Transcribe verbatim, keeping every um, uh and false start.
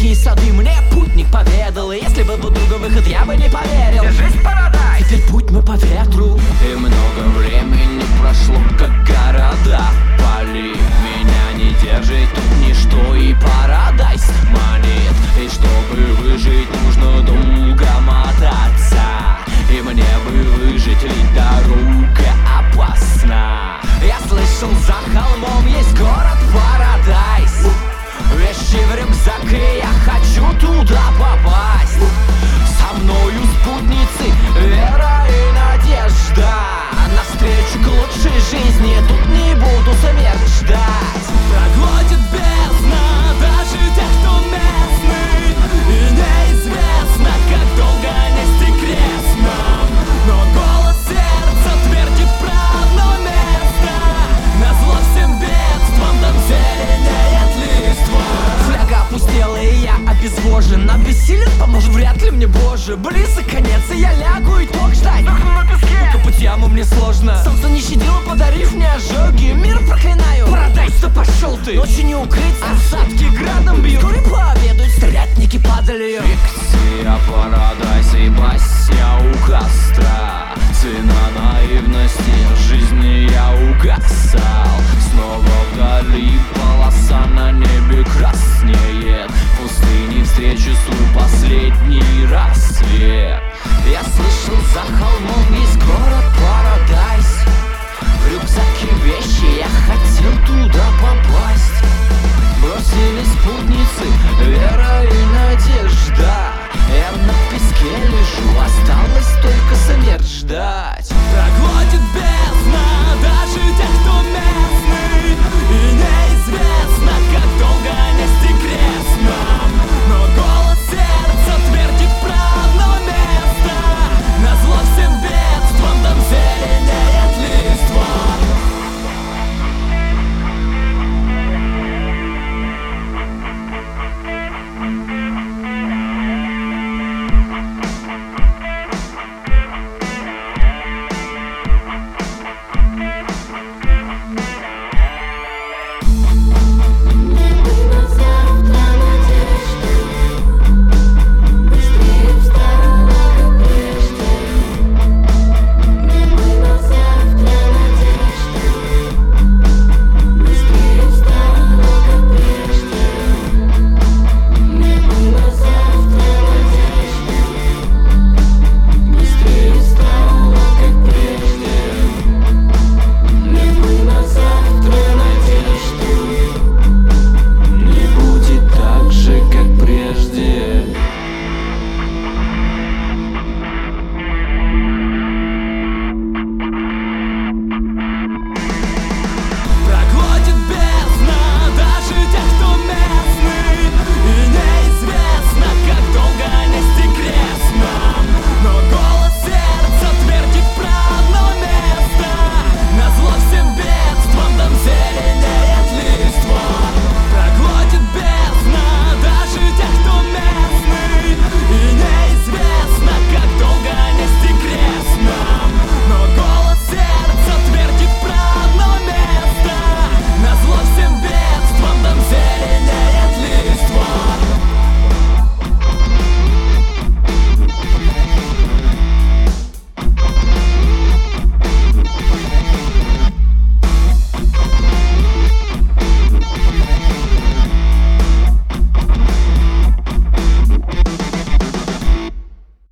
дикие сады мне путник поведал. И если был бы другой выход, я бы не поверил. Держись, Парадайз! Теперь путь мы по ветру, и много времени прошло, как города, поли. Меня не держит тут ничто, и Парадайз манит. И чтобы выжить, нужно долго мотаться. И мне бы выжить, ведь дорога опасна. Я слышал, за холмом есть город Парадайз. Вещи в рюкзак, и я хочу туда попасть. Со мною спутницы, вера и надежда. Навстречу к лучшей жизни, тут не буду смерть ждать. Проглотит бездна даже тех, кто местный. И неизвестно, как долго нести крест нам. Но голос сердца твердит про одно место. Назло всем бедствам там зеленеет листва. Фляга опустела, и я обезвожен. Обессилен, поможет вряд ли мне, боже. Близок конец, и я лягу, итог ждать. Дохну на песке! Копать яму мне сложно. Солнце не щадило, подарив мне ожоги. Мир проклинаю, Парадайз, да пошел ты. Ночью не укрыться, осадки градом бьют. Вскоре пообедают, стрелятники падали. Фикция, Парадайз и басня у костра. Цена наивности, жизни я угасал. Снова вдали полоса на небе краснеет. В пустыне встречу свой последний рассвет. Я слышал, за холмом